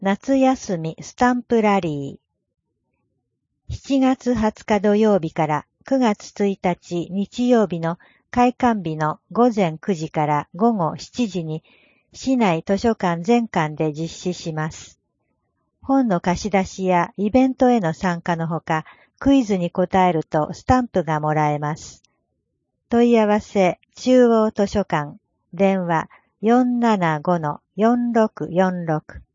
夏休みスタンプラリー。7月20日土曜日から9月1日日曜日の開館日の午前9時から午後7時に市内図書館全館で実施します。本の貸し出しやイベントへの参加のほか、クイズに答えるとスタンプがもらえます。問い合わせ中央図書館、電話 475-4646